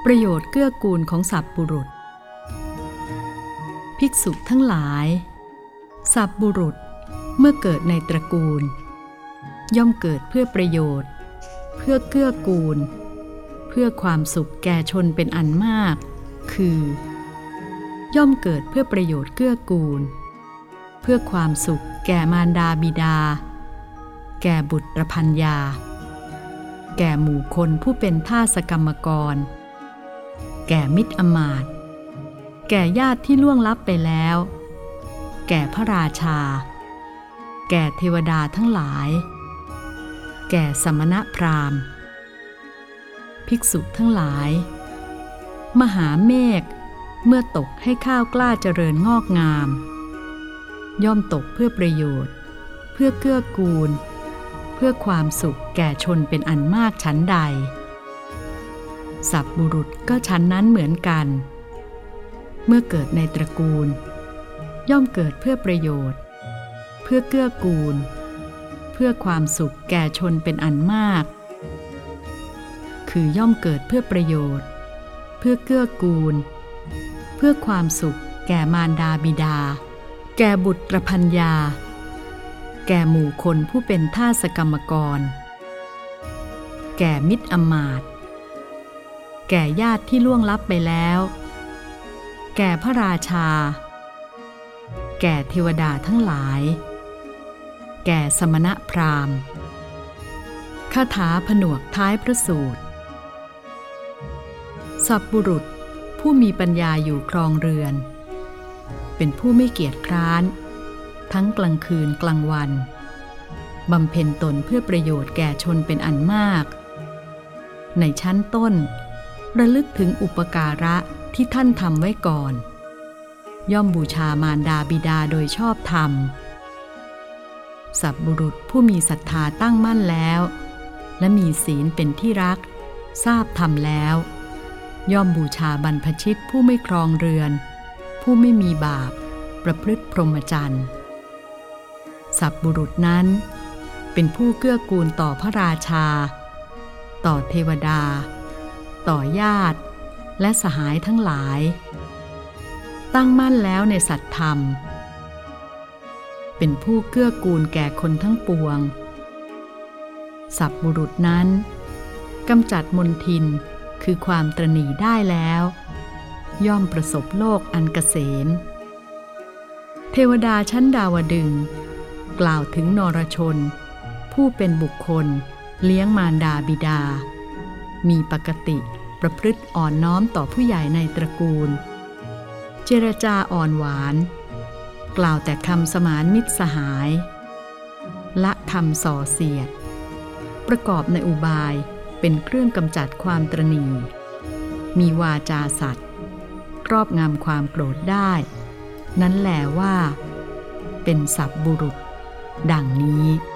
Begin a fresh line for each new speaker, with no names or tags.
ประโยชน์เกื้อกูลของสัพบุรุษภิกษุทั้งหลายสัพบุรุษเมื่อเกิดในตระกูลย่อมเกิดเพื่อประโยชน์เพื่อเกื้อกูลเพื่อความสุขแก่ชนเป็นอันมากคือย่อมเกิดเพื่อประโยชน์เกื้อกูลเพื่อความสุขแก่มารดาบิดาแก่บุตรภรรยาแก่หมู่คนผู้เป็นทาสกรรมกรแก่มิตรอมาตย์แก่ญาติที่ล่วงลับไปแล้วแก่พระราชาแก่เทวดาทั้งหลายแก่สมณพราหมณ์ภิกษุทั้งหลายมหาเมฆเมื่อตกให้ข้าวกล้าเจริญงอกงามย่อมตกเพื่อประโยชน์เพื่อเกื้อกูลเพื่อความสุขแก่ชนเป็นอันมากชั้นใดสัพบุรุษก็ชั้นนั้นเหมือนกันเมื่อเกิดในตระกูลย่อมเกิดเพื่อประโยชน์เพื่อเกื้อกูลเพื่อความสุขแก่ชนเป็นอันมากคือย่อมเกิดเพื่อประโยชน์เพื่อเกื้อกูลเพื่อความสุขแก่มารดาบิดาแก่บุตรภรรยาแก่หมู่คนผู้เป็นทาสกรรมกรแก่มิตรอมาตย์แก่ญาติที่ล่วงลับไปแล้วแก่พระราชาแก่เทวดาทั้งหลายแก่สมณพราหมณ์คาถาผนวกท้ายพระสูตรสัพบุรุษผู้มีปัญญาอยู่ครองเรือนเป็นผู้ไม่เกียจคร้านทั้งกลางคืนกลางวันบำเพ็ญตนเพื่อประโยชน์แก่ชนเป็นอันมากในชั้นต้นระลึกถึงอุปการะที่ท่านทำไว้ก่อนย่อมบูชามารดาบิดาโดยชอบธรรมสัพบุรุษผู้มีศรัทธาตั้งมั่นแล้วและมีศีลเป็นที่รักทราบธรรมแล้วย่อมบูชาบรรพชิตผู้ไม่ครองเรือนผู้ไม่มีบาปประพฤติพรหมจรรย์สัพบุรุษนั้นเป็นผู้เกื้อกูลต่อพระราชาต่อเทวดาต่อญาติและสหายทั้งหลายตั้งมั่นแล้วในสัตธรรมเป็นผู้เกื้อกูลแก่คนทั้งปวงสัพบุรุษนั้นกำจัดมลทินคือความตระหนี่ได้แล้วย่อมประสบโลกอันเกษมเทวดาชั้นดาวดึงส์กล่าวถึงนรชนผู้เป็นบุคคลเลี้ยงมารดาบิดามีปกติประพฤติอ่อนน้อมต่อผู้ใหญ่ในตระกูลเจรจาอ่อนหวานกล่าวแต่คำสมานมิตรสหายละคำส่อเสียดประกอบในอุบายเป็นเครื่องกำจัดความตระหนี่มีวาจาสัตย์ครอบงำความโกรธได้นั้นแลว่าเป็นสัพบุรุษดังนี้